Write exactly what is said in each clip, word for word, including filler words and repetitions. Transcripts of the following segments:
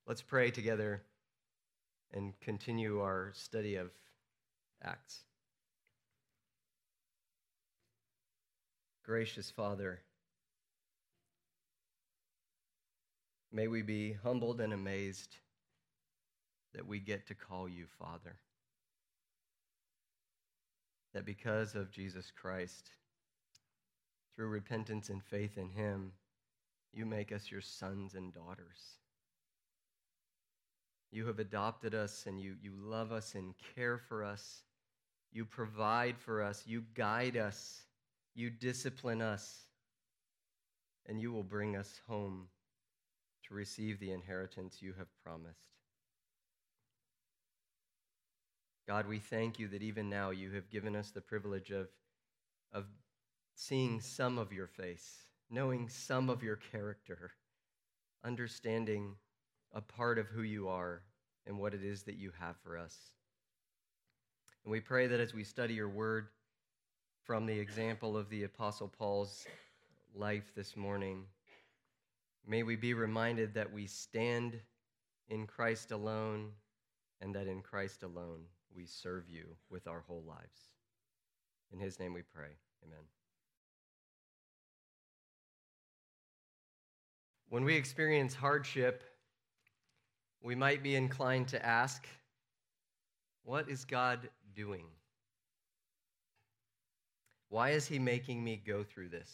Let's pray together and continue our study of Acts. Gracious Father, may we be humbled and amazed that we get to call you Father. That because of Jesus Christ, through repentance and faith in him, you make us your sons and daughters. You have adopted us and you, you love us and care for us. You provide for us. You guide us. You discipline us. And you will bring us home to receive the inheritance you have promised. God, we thank you that even now you have given us the privilege of, of seeing some of your face, knowing some of your character, understanding a part of who you are and what it is that you have for us. And we pray that as we study your word from the example of the Apostle Paul's life this morning, may we be reminded that we stand in Christ alone and that in Christ alone we serve you with our whole lives. In his name we pray. Amen. When we experience hardship, we might be inclined to ask, what is God doing? Why is he making me go through this?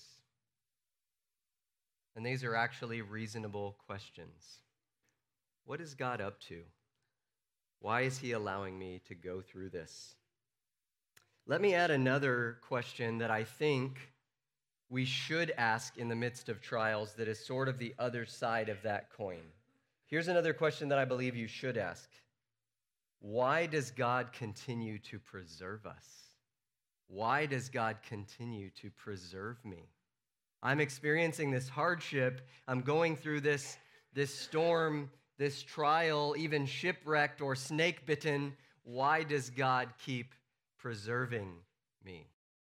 And these are actually reasonable questions. What is God up to? Why is he allowing me to go through this? Let me add another question that I think we should ask in the midst of trials that is sort of the other side of that coin. Here's another question that I believe you should ask. Why does God continue to preserve us? Why does God continue to preserve me? I'm experiencing this hardship. I'm going through this, this storm, this trial, even shipwrecked or snake bitten. Why does God keep preserving me?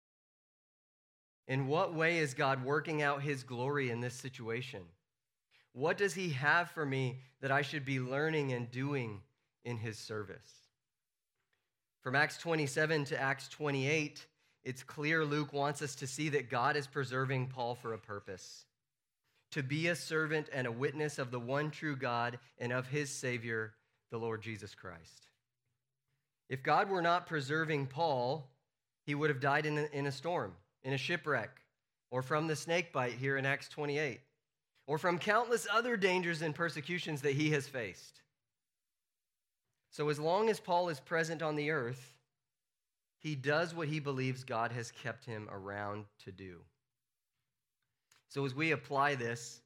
In what way is God working out his glory in this situation? What does he have for me that I should be learning and doing in his service? From Acts twenty-seven to Acts twenty-eight, it's clear Luke wants us to see that God is preserving Paul for a purpose, to be a servant and a witness of the one true God and of his Savior, the Lord Jesus Christ. If God were not preserving Paul, he would have died in a, in a storm, in a shipwreck, or from the snake bite here in Acts twenty-eight, or from countless other dangers and persecutions that he has faced. So as long as Paul is present on the earth, he does what he believes God has kept him around to do. So as we apply this,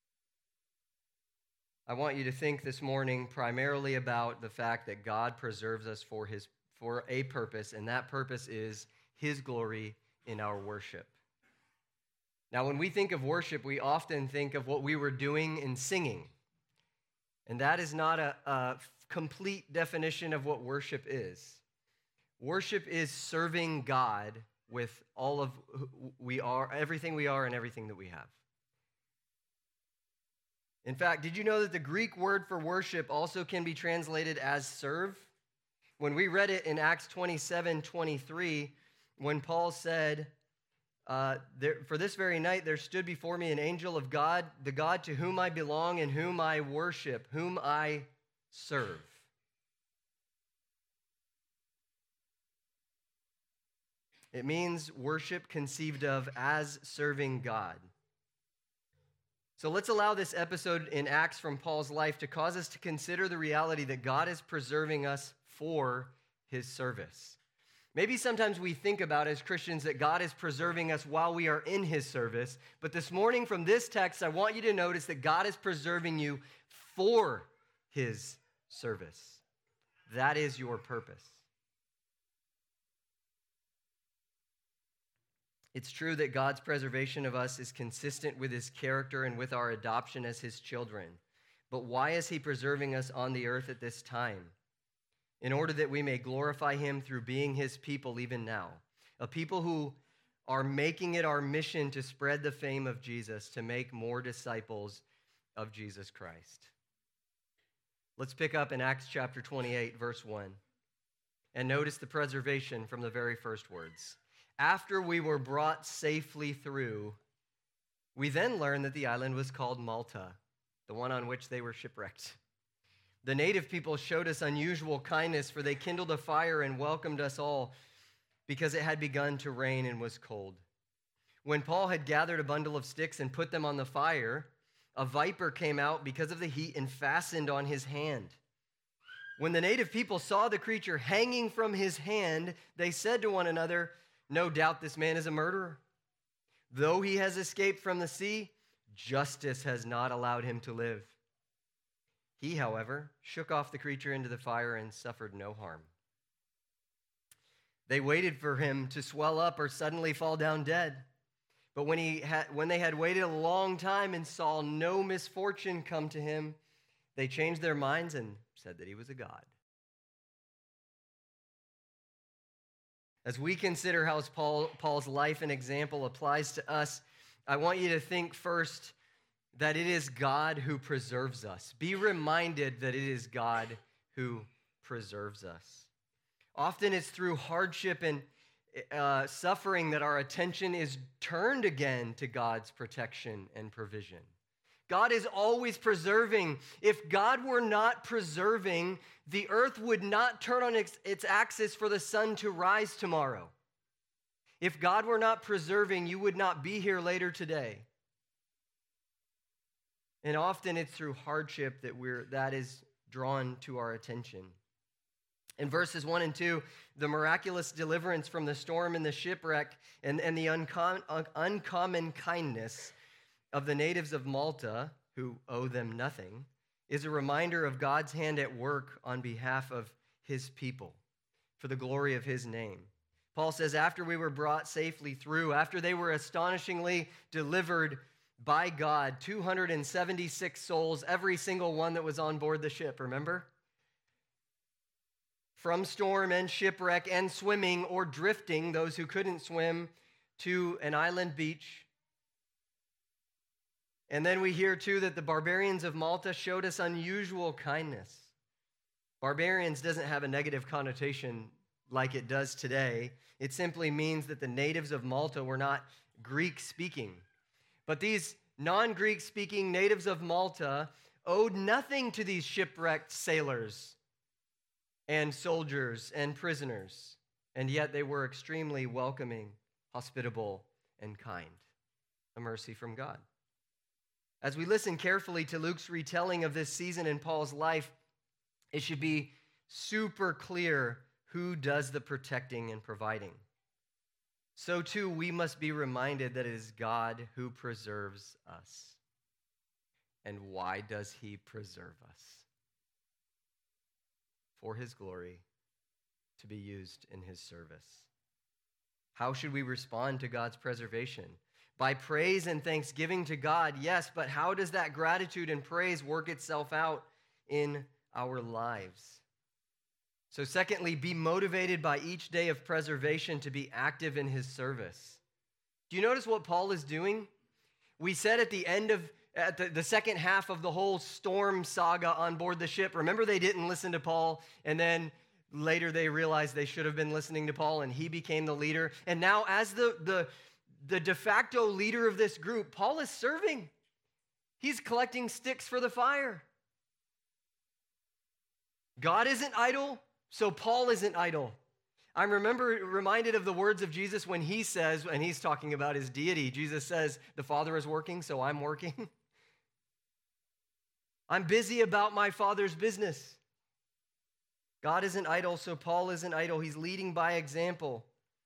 I want you to think this morning primarily about the fact that God preserves us for his for a purpose, and that purpose is his glory in our worship. Now, when we think of worship, we often think of what we were doing in singing. And that is not a, a complete definition of what worship is. Worship is serving God with all of who we are, everything we are and everything that we have. In fact, did you know that the Greek word for worship also can be translated as serve? When we read it in Acts twenty-seven twenty-three, when Paul said, uh, there, for this very night there stood before me an angel of God, the God to whom I belong and whom I worship, whom I serve. It means worship conceived of as serving God. So let's allow this episode in Acts from Paul's life to cause us to consider the reality that God is preserving us for his service. Maybe sometimes we think about as Christians that God is preserving us while we are in his service, but this morning from this text, I want you to notice that God is preserving you for his service. That is your purpose. It's true that God's preservation of us is consistent with his character and with our adoption as his children. But why is he preserving us on the earth at this time? In order that we may glorify him through being his people even now. A people who are making it our mission to spread the fame of Jesus, to make more disciples of Jesus Christ. Let's pick up in Acts chapter twenty-eight, verse one. And notice the preservation from the very first words. After we were brought safely through, we then learned that the island was called Malta, the one on which they were shipwrecked. The native people showed us unusual kindness, for they kindled a fire and welcomed us all, because it had begun to rain and was cold. When Paul had gathered a bundle of sticks and put them on the fire, a viper came out because of the heat and fastened on his hand. When the native people saw the creature hanging from his hand, they said to one another, "No doubt this man is a murderer. Though he has escaped from the sea, justice has not allowed him to live." He, however, shook off the creature into the fire and suffered no harm. They waited for him to swell up or suddenly fall down dead. But when, he had, when they had waited a long time and saw no misfortune come to him, they changed their minds and said that he was a god. As we consider how Paul, Paul's life and example applies to us, I want you to think first that it is God who preserves us. Be reminded that it is God who preserves us. Often it's through hardship and uh, suffering that our attention is turned again to God's protection and provision. God is always preserving. If God were not preserving, the earth would not turn on its, its axis for the sun to rise tomorrow. If God were not preserving, you would not be here later today. And often it's through hardship that we're that is drawn to our attention. In verses one and two, the miraculous deliverance from the storm and the shipwreck and, and the uncom- un- uncommon kindness of the natives of Malta, who owe them nothing, is a reminder of God's hand at work on behalf of his people for the glory of his name. Paul says, after we were brought safely through, after they were astonishingly delivered by God, two hundred seventy-six souls, every single one that was on board the ship, remember? From storm and shipwreck and swimming or drifting, those who couldn't swim, to an island beach. And then we hear, too, that the barbarians of Malta showed us unusual kindness. Barbarians doesn't have a negative connotation like it does today. It simply means that the natives of Malta were not Greek-speaking. But these non-Greek-speaking natives of Malta owed nothing to these shipwrecked sailors and soldiers and prisoners, and yet they were extremely welcoming, hospitable, and kind. A mercy from God. As we listen carefully to Luke's retelling of this season in Paul's life, it should be super clear who does the protecting and providing. So too, we must be reminded that it is God who preserves us. And why does he preserve us? For his glory, to be used in his service. How should we respond to God's preservation? By praise and thanksgiving to God, yes, but how does that gratitude and praise work itself out in our lives? So secondly, be motivated by each day of preservation to be active in his service. Do you notice what Paul is doing? We said at the end of, at the, the second half of the whole storm saga on board the ship, remember they didn't listen to Paul, and then later they realized they should have been listening to Paul, and he became the leader. And now as the, the, the de facto leader of this group, Paul is serving. He's collecting sticks for the fire. God isn't idle, so Paul isn't idle. I'm remember reminded of the words of Jesus when he says, and he's talking about his deity, Jesus says, the Father is working, so I'm working. I'm busy about my Father's business. God isn't idle, so Paul isn't idle. He's leading by example.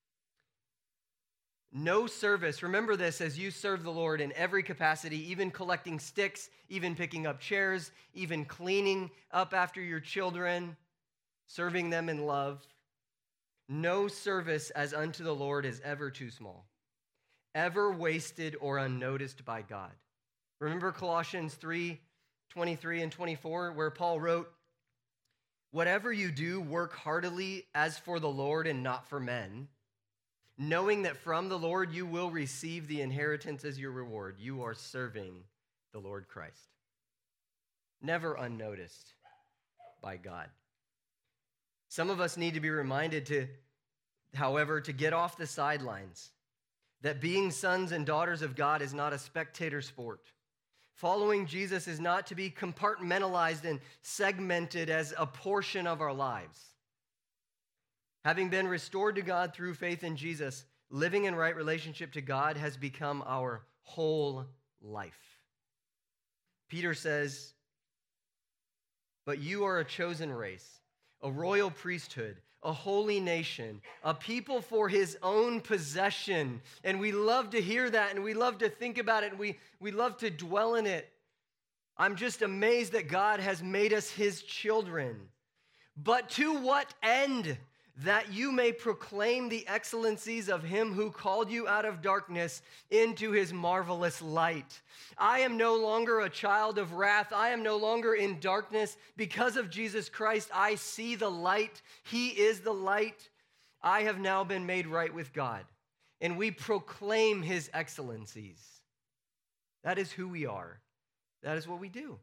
No service, remember this, as you serve the Lord in every capacity, even collecting sticks, even picking up chairs, even cleaning up after your children, serving them in love. No service as unto the Lord is ever too small, ever wasted or unnoticed by God. Remember Colossians three, twenty-three and twenty-four, where Paul wrote, whatever you do, work heartily as for the Lord and not for men, knowing that from the Lord you will receive the inheritance as your reward. You are serving the Lord Christ. Never unnoticed. by God. Some of us need to be reminded to, however, to get off the sidelines, that being sons and daughters of God is not a spectator sport. Following Jesus is not to be compartmentalized and segmented as a portion of our lives. Having been restored to God through faith in Jesus, living in right relationship to God has become our whole life. Peter says, "But you are a chosen race, a royal priesthood, a holy nation, a people for his own possession." And we love to hear that, and we love to think about it, and we, we love to dwell in it. I'm just amazed that God has made us his children. But to what end? That you may proclaim the excellencies of him who called you out of darkness into his marvelous light. I am no longer a child of wrath. I am no longer in darkness. Because of Jesus Christ, I see the light. He is the light. I have now been made right with God, and we proclaim his excellencies. That is who we are. That is what we do.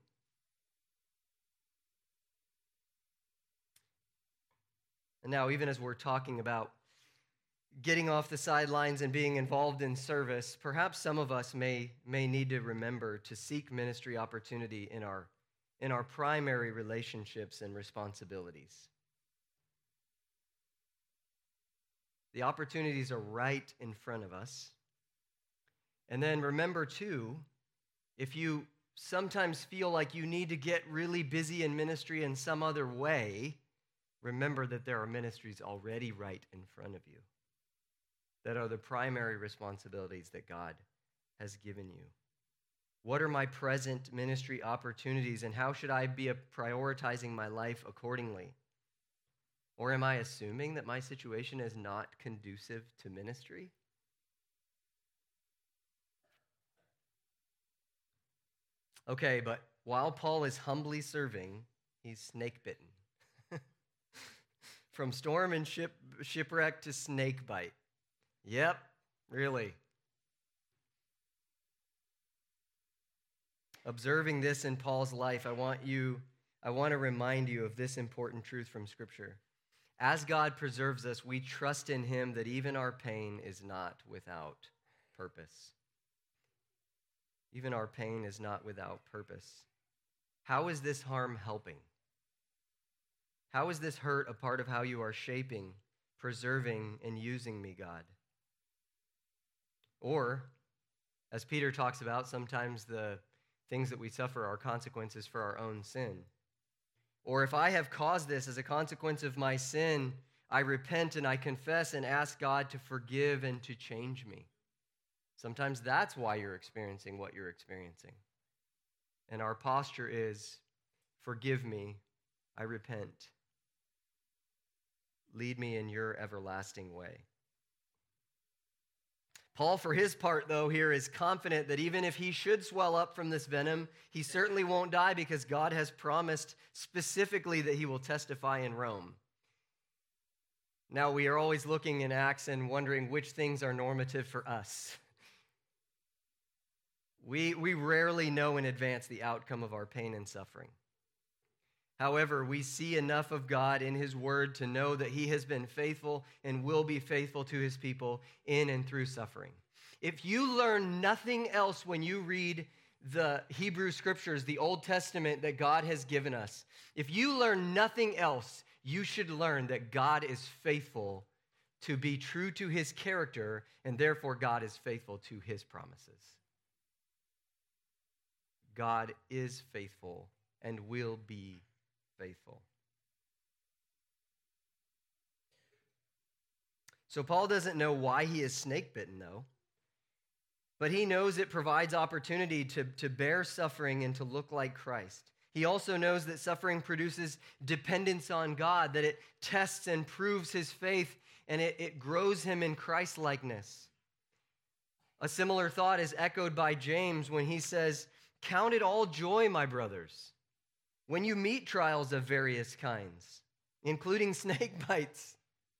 And now, even as we're talking about getting off the sidelines and being involved in service, perhaps some of us may, may need to remember to seek ministry opportunity in our, in our primary relationships and responsibilities. The opportunities are right in front of us. And then remember, too, if you sometimes feel like you need to get really busy in ministry in some other way, remember that there are ministries already right in front of you that are the primary responsibilities that God has given you. What are my present ministry opportunities, and how should I be prioritizing my life accordingly? Or am I assuming that my situation is not conducive to ministry? Okay, but while Paul is humbly serving, he's snake-bitten. From storm and ship, shipwreck to snake bite. Yep, really. Observing this in Paul's life, I want you, I want to remind you of this important truth from Scripture. As God preserves us, we trust in him that even our pain is not without purpose. Even our pain is not without purpose. How is this harm helping? How is this hurt a part of how you are shaping, preserving, and using me, God? Or, as Peter talks about, sometimes the things that we suffer are consequences for our own sin. Or if I have caused this as a consequence of my sin, I repent and I confess and ask God to forgive and to change me. Sometimes that's why you're experiencing what you're experiencing. And our posture is, forgive me, I repent. Lead me in your everlasting way. Paul, for his part, though, here is confident that even if he should swell up from this venom, he certainly won't die because God has promised specifically that he will testify in Rome. Now, we are always looking in Acts and wondering which things are normative for us. We, we rarely know in advance the outcome of our pain and suffering. However, we see enough of God in his word to know that he has been faithful and will be faithful to his people in and through suffering. If you learn nothing else when you read the Hebrew scriptures, the Old Testament that God has given us, if you learn nothing else, you should learn that God is faithful to be true to his character, and therefore God is faithful to his promises. God is faithful and will be faithful. So Paul doesn't know why he is snake-bitten, though, but he knows it provides opportunity to, to bear suffering and to look like Christ. He also knows that suffering produces dependence on God, that it tests and proves his faith, and it, it grows him in Christ-likeness. A similar thought is echoed by James when he says, "Count it all joy, my brothers, when you meet trials of various kinds, including snake bites.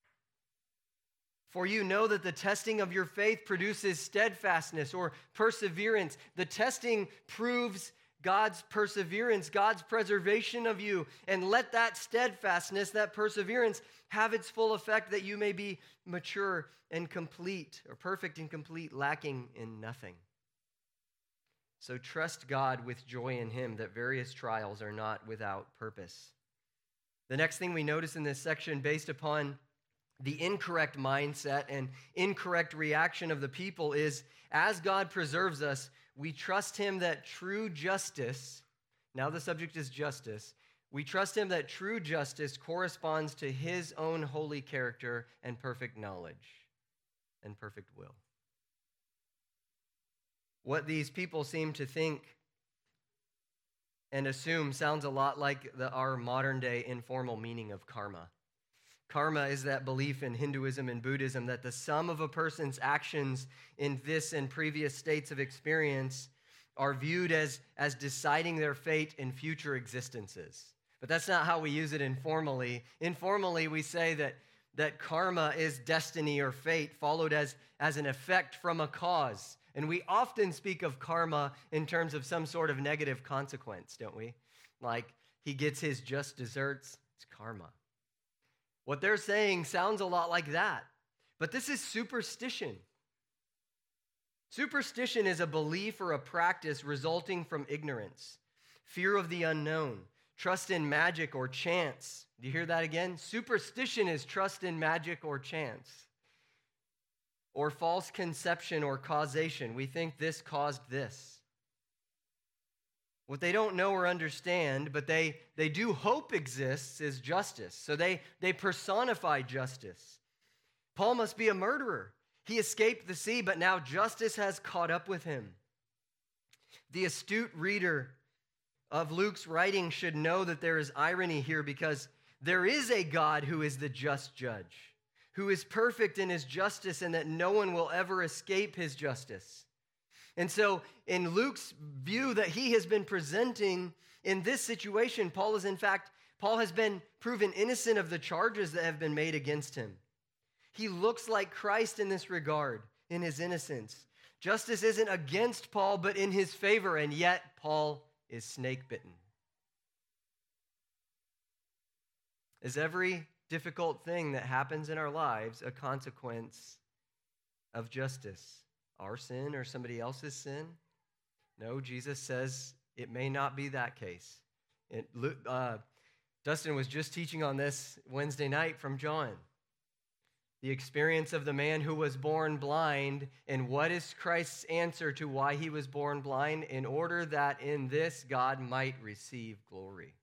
For you know that the testing of your faith produces steadfastness or perseverance. The testing proves God's perseverance, God's preservation of you, and let that steadfastness, that perseverance, have its full effect that you may be mature and complete, or perfect and complete, lacking in nothing. So trust God with joy in him that various trials are not without purpose. The next thing we notice in this section, based upon the incorrect mindset and incorrect reaction of the people, is as God preserves us, we trust him that true justice, now the subject is justice, we trust him that true justice corresponds to his own holy character and perfect knowledge and perfect will. What these people seem to think and assume sounds a lot like the, our modern-day informal meaning of karma. Karma is that belief in Hinduism and Buddhism that the sum of a person's actions in this and previous states of experience are viewed as, as deciding their fate in future existences. But that's not how we use it informally. Informally, we say that, that karma is destiny or fate followed as, as an effect from a cause. And we often speak of karma in terms of some sort of negative consequence, don't we? Like, he gets his just desserts, it's karma. What they're saying sounds a lot like that, but this is superstition. Superstition is a belief or a practice resulting from ignorance, fear of the unknown, trust in magic or chance. Do you hear that again? Superstition is trust in magic or chance, or false conception or causation. We think this caused this. What they don't know or understand, but they, they do hope exists, is justice. So they, they personify justice. Paul must be a murderer. He escaped the sea, but now justice has caught up with him. The astute reader of Luke's writing should know that there is irony here, because there is a God who is the just judge, who is perfect in his justice, and that no one will ever escape his justice. And so in Luke's view that he has been presenting in this situation, Paul is in fact, Paul has been proven innocent of the charges that have been made against him. He looks like Christ in this regard, in his innocence. Justice isn't against Paul, but in his favor, and yet Paul is snake-bitten. Is every difficult thing that happens in our lives a consequence of justice? Our sin or somebody else's sin? No, Jesus says it may not be that case. It, uh, Dustin was just teaching on this Wednesday night from John. The experience of the man who was born blind, and what is Christ's answer to why he was born blind? In order that in this God might receive glory.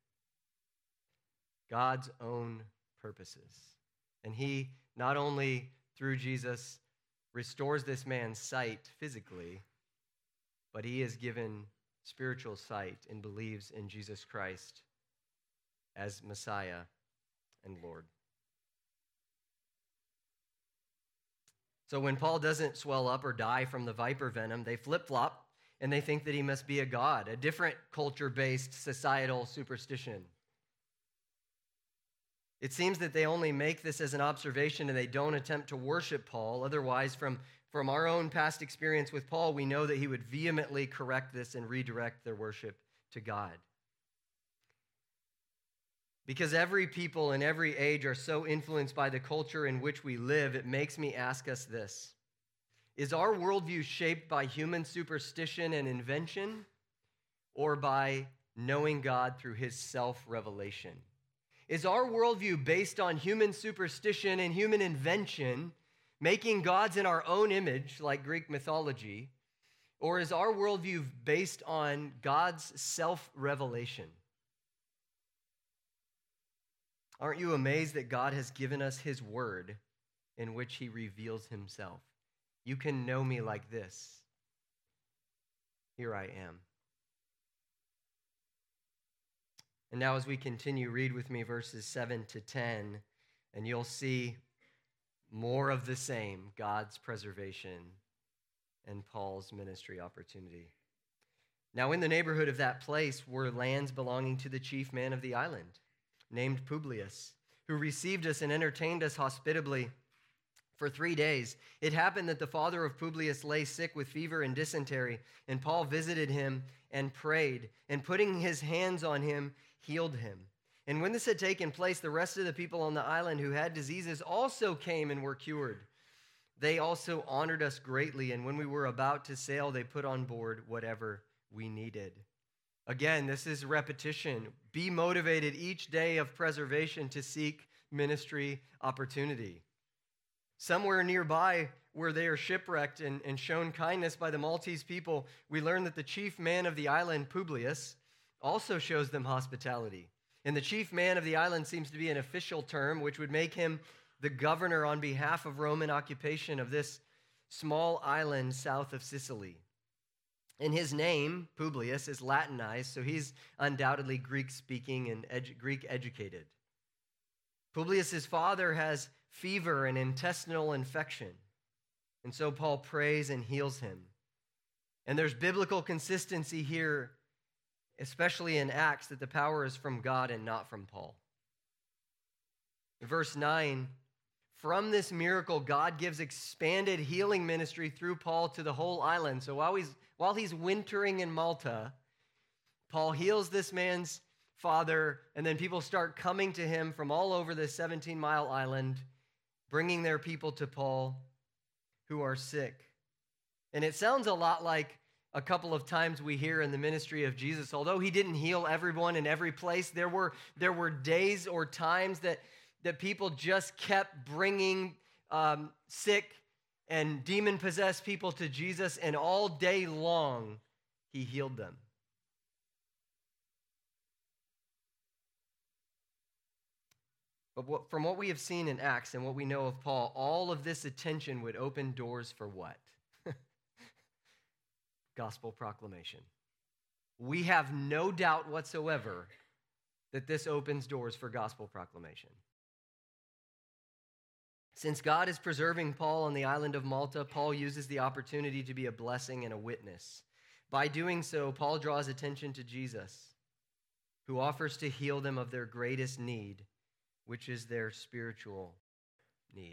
God's own purposes. And he, not only through Jesus, restores this man's sight physically, but he is given spiritual sight and believes in Jesus Christ as Messiah and Lord. So when Paul doesn't swell up or die from the viper venom, they flip-flop and they think that he must be a god, a different culture-based societal superstition. It seems that they only make this as an observation and they don't attempt to worship Paul. Otherwise, from, from our own past experience with Paul, we know that he would vehemently correct this and redirect their worship to God. Because every people in every age are so influenced by the culture in which we live, it makes me ask us this. Is our worldview shaped by human superstition and invention, or by knowing God through his self-revelation? Is our worldview based on human superstition and human invention, making gods in our own image, like Greek mythology, or is our worldview based on God's self-revelation? Aren't you amazed that God has given us his word in which he reveals himself? You can know me like this. Here I am. And now as we continue, read with me verses seven to ten, and you'll see more of the same, God's preservation and Paul's ministry opportunity. Now in the neighborhood of that place were lands belonging to the chief man of the island, named Publius, who received us and entertained us hospitably. for three days. It happened that the father of Publius lay sick with fever and dysentery, and Paul visited him and prayed, and putting his hands on him, healed him. And when this had taken place, the rest of the people on the island who had diseases also came and were cured. They also honored us greatly, and when we were about to sail, they put on board whatever we needed. Again, this is repetition. Be motivated each day of preservation to seek ministry opportunity. Somewhere nearby, where they are shipwrecked and, and shown kindness by the Maltese people, we learn that the chief man of the island, Publius, also shows them hospitality. And the chief man of the island seems to be an official term, which would make him the governor on behalf of Roman occupation of this small island south of Sicily. And his name, Publius, is Latinized, so he's undoubtedly Greek-speaking and edu- Greek-educated. Publius's father has fever and intestinal infection. And so Paul prays and heals him. And there's biblical consistency here, especially in Acts, that the power is from God and not from Paul. Verse nine, from this miracle, God gives expanded healing ministry through Paul to the whole island. So while he's, while he's wintering in Malta, Paul heals this man's father, and then people start coming to him from all over this seventeen-mile island, bringing their people to Paul who are sick. And it sounds a lot like a couple of times we hear in the ministry of Jesus. Although he didn't heal everyone in every place, there were, there were days or times that, that people just kept bringing um, sick and demon-possessed people to Jesus, and all day long he healed them. But what, from what we have seen in Acts and what we know of Paul, all of this attention would open doors for what? Gospel proclamation. We have no doubt whatsoever that this opens doors for gospel proclamation. Since God is preserving Paul on the island of Malta, Paul uses the opportunity to be a blessing and a witness. By doing so, Paul draws attention to Jesus, who offers to heal them of their greatest need, which is their spiritual need.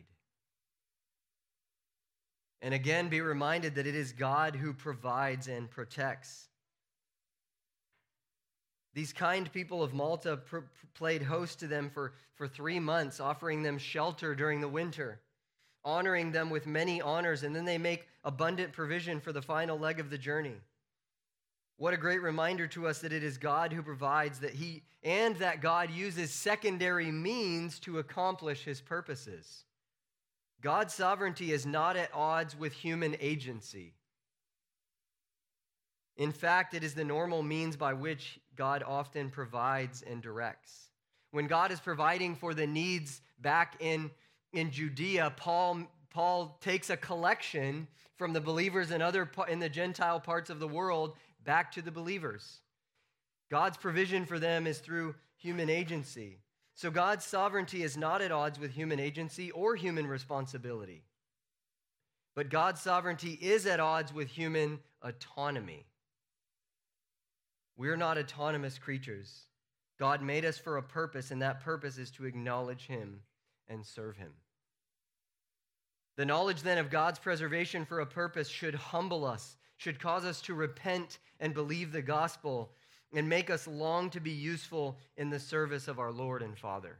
And again, be reminded that it is God who provides and protects. These kind people of Malta pr- played host to them for, for three months, offering them shelter during the winter, honoring them with many honors, and then they make abundant provision for the final leg of the journey. What a great reminder to us that it is God who provides, that He and that God uses secondary means to accomplish His purposes. God's sovereignty is not at odds with human agency. In fact, it is the normal means by which God often provides and directs. When God is providing for the needs back in, in Judea, Paul, Paul takes a collection from the believers in, other, in the Gentile parts of the world back to the believers. God's provision for them is through human agency. So God's sovereignty is not at odds with human agency or human responsibility. But God's sovereignty is at odds with human autonomy. We're not autonomous creatures. God made us for a purpose, and that purpose is to acknowledge Him and serve Him. The knowledge then of God's preservation for a purpose should humble us, should cause us to repent and believe the gospel, and make us long to be useful in the service of our Lord and Father.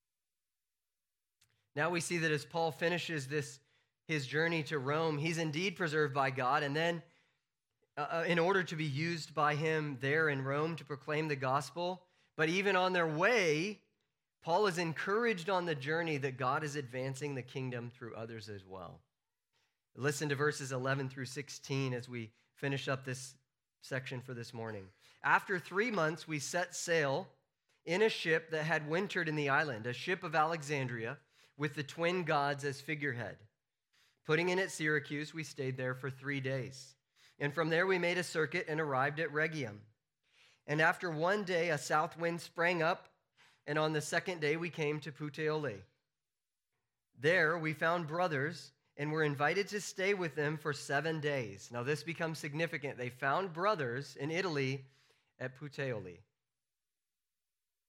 Now we see that as Paul finishes this, his journey to Rome, he's indeed preserved by God, and then uh, in order to be used by him there in Rome to proclaim the gospel. But even on their way, Paul is encouraged on the journey that God is advancing the kingdom through others as well. Listen to verses eleven through sixteen as we finish up this section for this morning. After three months, we set sail in a ship that had wintered in the island, a ship of Alexandria with the twin gods as figurehead. Putting in at Syracuse, we stayed there for three days. And from there we made a circuit and arrived at Rhegium. And after one day, a south wind sprang up, and on the second day we came to Puteoli. There we found brothers and were invited to stay with them for seven days. Now this becomes significant. They found brothers in Italy at Puteoli.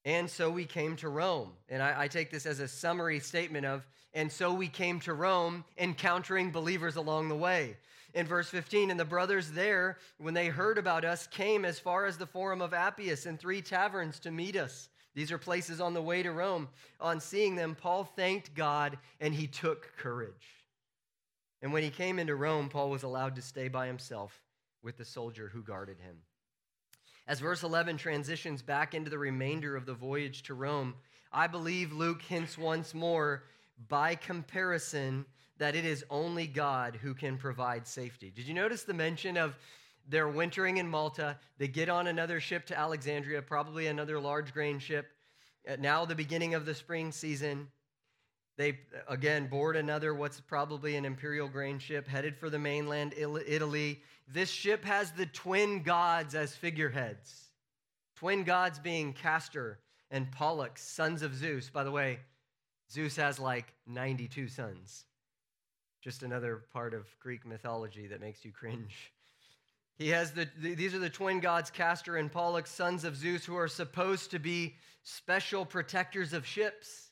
And so we came to Rome. And I, I take this as a summary statement of, and so we came to Rome, encountering believers along the way. In verse fifteen, and the brothers there, when they heard about us, came as far as the Forum of Appius and three taverns to meet us. These are places on the way to Rome. On seeing them, Paul thanked God, and he took courage. And when he came into Rome, Paul was allowed to stay by himself with the soldier who guarded him. As verse eleven transitions back into the remainder of the voyage to Rome, I believe Luke hints once more, by comparison, that it is only God who can provide safety. Did you notice the mention of they're wintering in Malta, they get on another ship to Alexandria, probably another large grain ship, now the beginning of the spring season. They, again, board another, what's probably an imperial grain ship, headed for the mainland, Italy. This ship has the twin gods as figureheads. Twin gods being Castor and Pollux, sons of Zeus. By the way, Zeus has like ninety-two sons. Just another part of Greek mythology that makes you cringe. He has the, the these are the twin gods, Castor and Pollux, sons of Zeus, who are supposed to be special protectors of ships.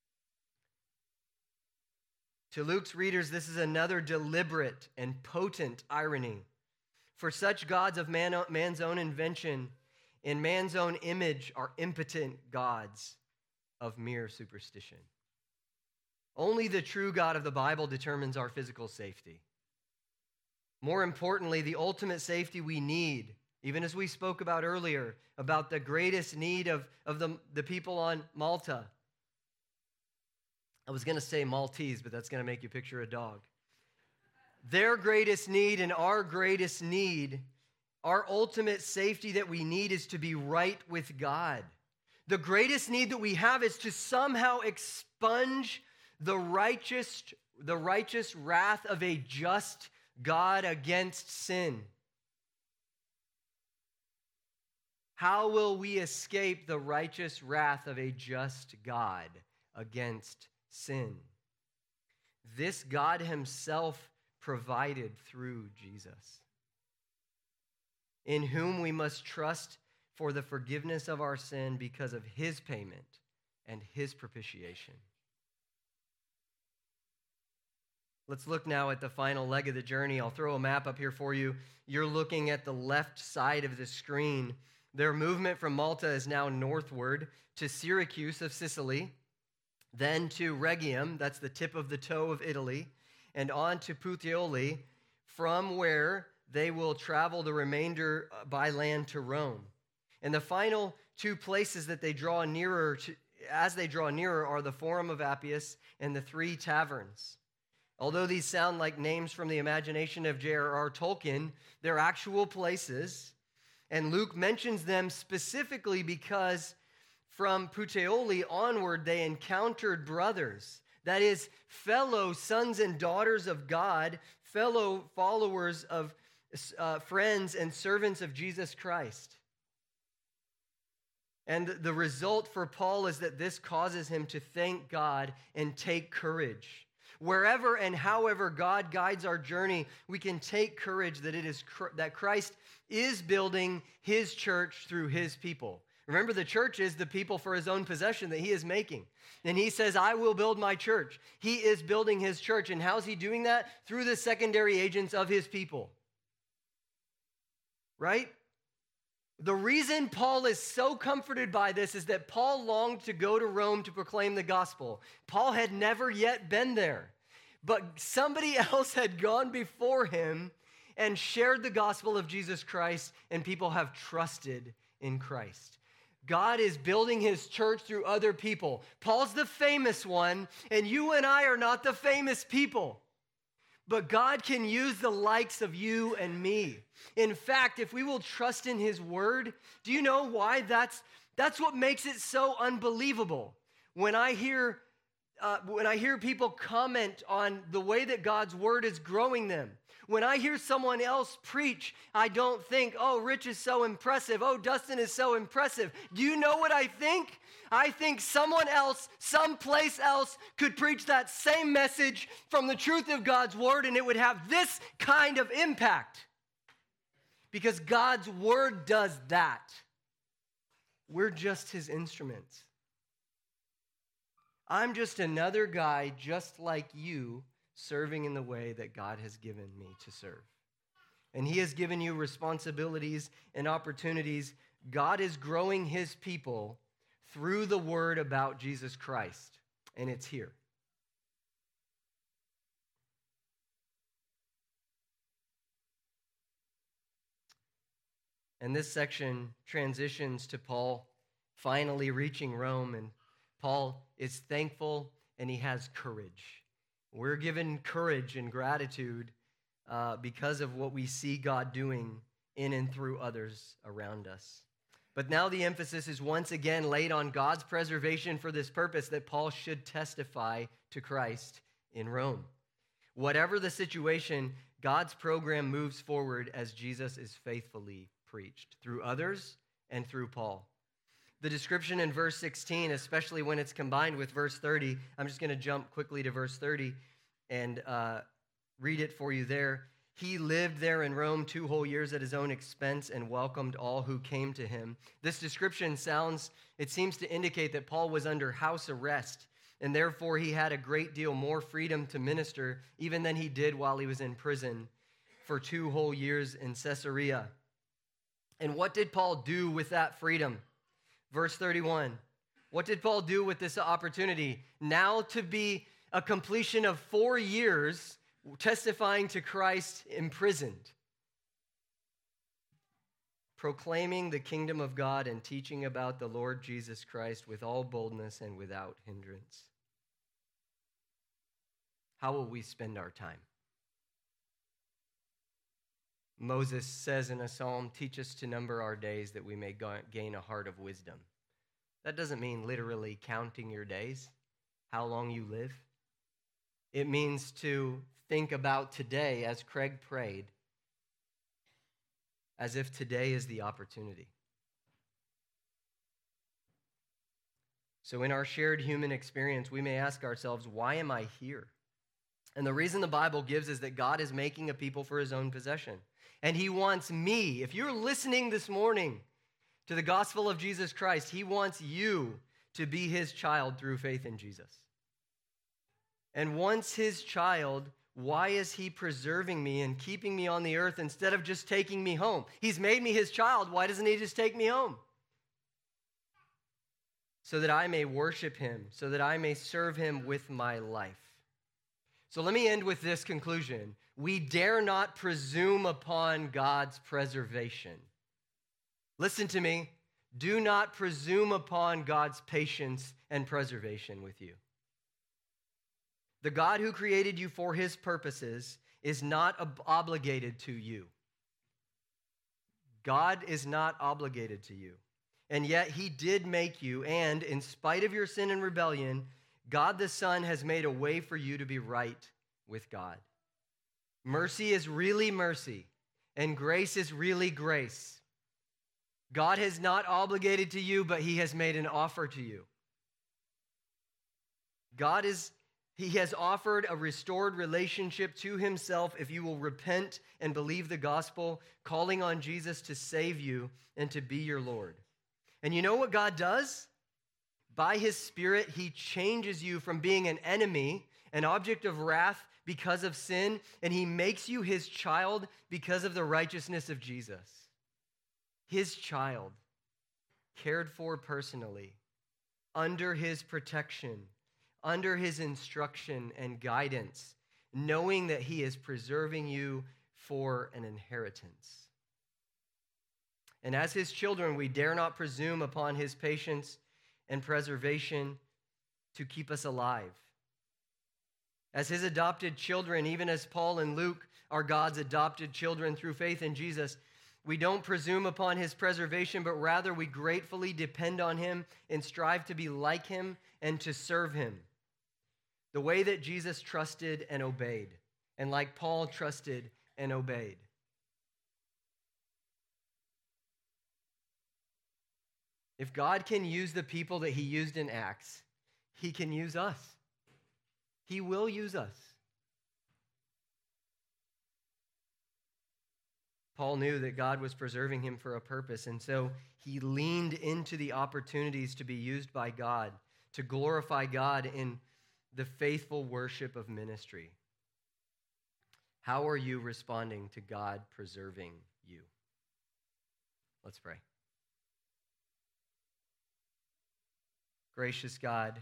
To Luke's readers, this is another deliberate and potent irony. For such gods of man, man's own invention, in man's own image, are impotent gods of mere superstition. Only the true God of the Bible determines our physical safety. More importantly, the ultimate safety we need, even as we spoke about earlier, about the greatest need of, of the, the people on Malta. I was going to say Maltese, but that's going to make you picture a dog. Their greatest need and our greatest need, our ultimate safety that we need is to be right with God. The greatest need that we have is to somehow expunge the righteous, the righteous wrath of a just God against sin. How will we escape the righteous wrath of a just God against sin? This God himself provided through Jesus, in whom we must trust for the forgiveness of our sin because of his payment and his propitiation. Let's look now at the final leg of the journey. I'll throw a map up here for you. You're looking at the left side of the screen. Their movement from Malta is now northward to Syracuse of Sicily, then to Rhegium, that's the tip of the toe of Italy, and on to Puteoli, from where they will travel the remainder by land to Rome. And the final two places that they draw nearer, to, as they draw nearer, are the Forum of Appius and the three taverns. Although these sound like names from the imagination of J R R Tolkien, they're actual places, and Luke mentions them specifically because from Puteoli onward, they encountered brothers, that is, fellow sons and daughters of God, fellow followers of uh, friends and servants of Jesus Christ. And the result for Paul is that this causes him to thank God and take courage. Wherever and however God guides our journey, we can take courage that it is that Christ is building his church through his people. Remember, the church is the people for his own possession that he is making. And he says, I will build my church. He is building his church. And how's he doing that? Through the secondary agents of his people. Right? The reason Paul is so comforted by this is that Paul longed to go to Rome to proclaim the gospel. Paul had never yet been there, but somebody else had gone before him and shared the gospel of Jesus Christ, and people have trusted in Christ. God is building his church through other people. Paul's the famous one, and you and I are not the famous people. But God can use the likes of you and me. In fact, if we will trust in his word, do you know why? That's, that's what makes it so unbelievable. When I hear, uh, when I hear people comment on the way that God's word is growing them, when I hear someone else preach, I don't think, oh, Rich is so impressive. Oh, Dustin is so impressive. Do you know what I think? I think someone else, someplace else, could preach that same message from the truth of God's word, and it would have this kind of impact. Because God's word does that. We're just his instruments. I'm just another guy just like you, serving in the way that God has given me to serve. And he has given you responsibilities and opportunities. God is growing his people through the word about Jesus Christ, and it's here. And this section transitions to Paul finally reaching Rome, and Paul is thankful and he has courage. We're given courage and gratitude uh, because of what we see God doing in and through others around us. But now the emphasis is once again laid on God's preservation for this purpose, that Paul should testify to Christ in Rome. Whatever the situation, God's program moves forward as Jesus is faithfully preached through others and through Paul. The description in verse sixteen, especially when it's combined with verse thirty, I'm just going to jump quickly to verse thirty and uh, read it for you there. He lived there in Rome two whole years at his own expense and welcomed all who came to him. This description sounds, it seems to indicate that Paul was under house arrest, and therefore he had a great deal more freedom to minister even than he did while he was in prison for two whole years in Caesarea. And what did Paul do with that freedom? Verse thirty-one, what did Paul do with this opportunity? Now to be a completion of four years testifying to Christ imprisoned, proclaiming the kingdom of God and teaching about the Lord Jesus Christ with all boldness and without hindrance. How will we spend our time? Moses says in a psalm, teach us to number our days that we may gain a heart of wisdom. That doesn't mean literally counting your days, how long you live. It means to think about today, as Craig prayed, as if today is the opportunity. So in our shared human experience, we may ask ourselves, why am I here? And the reason the Bible gives is that God is making a people for his own possession. And he wants me, if you're listening this morning to the gospel of Jesus Christ, he wants you to be his child through faith in Jesus. And once his child, why is he preserving me and keeping me on the earth instead of just taking me home? He's made me his child. Why doesn't he just take me home? So that I may worship him, so that I may serve him with my life. So let me end with this conclusion. We dare not presume upon God's preservation. Listen to me. Do not presume upon God's patience and preservation with you. The God who created you for his purposes is not ob- obligated to you. God is not obligated to you. And yet he did make you, and in spite of your sin and rebellion, God the Son has made a way for you to be right with God. Mercy is really mercy, and grace is really grace. God has not obligated to you, but he has made an offer to you. God is, he has offered a restored relationship to himself if you will repent and believe the gospel, calling on Jesus to save you and to be your Lord. And you know what God does? By his Spirit, he changes you from being an enemy, an object of wrath because of sin, and he makes you his child because of the righteousness of Jesus. His child, cared for personally, under his protection, under his instruction and guidance, knowing that he is preserving you for an inheritance. And as his children, we dare not presume upon his patience and preservation to keep us alive. As his adopted children, even as Paul and Luke are God's adopted children through faith in Jesus, we don't presume upon his preservation, but rather we gratefully depend on him and strive to be like him and to serve him. The way that Jesus trusted and obeyed, and like Paul trusted and obeyed. If God can use the people that he used in Acts, he can use us. He will use us. Paul knew that God was preserving him for a purpose, and so he leaned into the opportunities to be used by God, to glorify God in the faithful worship of ministry. How are you responding to God preserving you? Let's pray. Gracious God,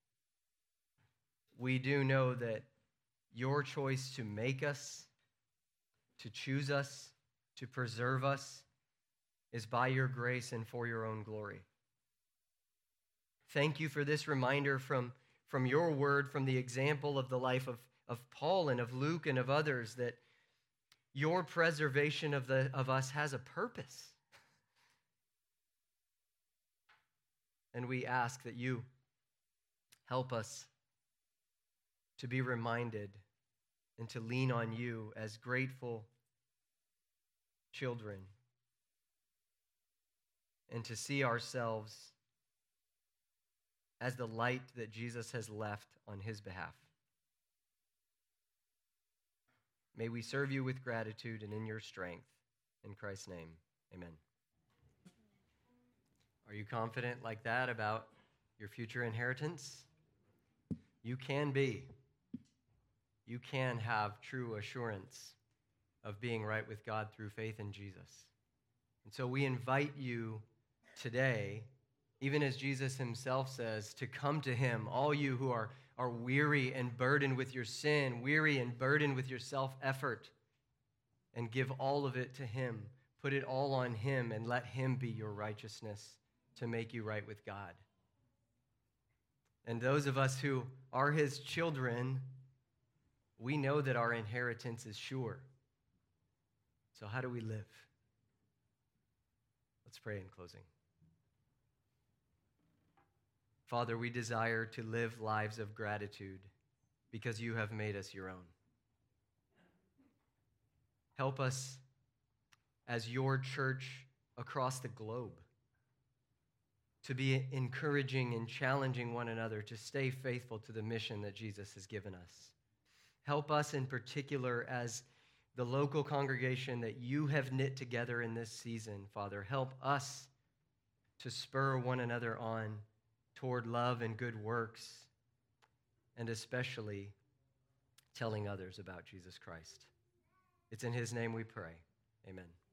we do know that your choice to make us, to choose us, to preserve us is by your grace and for your own glory. Thank you for this reminder from, from your word, from the example of the life of, of Paul and of Luke and of others, that your preservation of, the, of us has a purpose. And we ask that you help us to be reminded and to lean on you as grateful children, and to see ourselves as the light that Jesus has left on his behalf. May we serve you with gratitude and in your strength. In Christ's name, amen. Are you confident like that about your future inheritance? You can be. You can have true assurance of being right with God through faith in Jesus. And so we invite you today, even as Jesus himself says, to come to him, all you who are, are weary and burdened with your sin, weary and burdened with your self-effort, and give all of it to him. Put it all on him and let him be your righteousness to make you right with God. And those of us who are his children, we know that our inheritance is sure. So how do we live? Let's pray in closing. Father, we desire to live lives of gratitude because you have made us your own. Help us as your church across the globe to be encouraging and challenging one another to stay faithful to the mission that Jesus has given us. Help us in particular as the local congregation that you have knit together in this season, Father. Help us to spur one another on toward love and good works, and especially telling others about Jesus Christ. It's in his name we pray. Amen.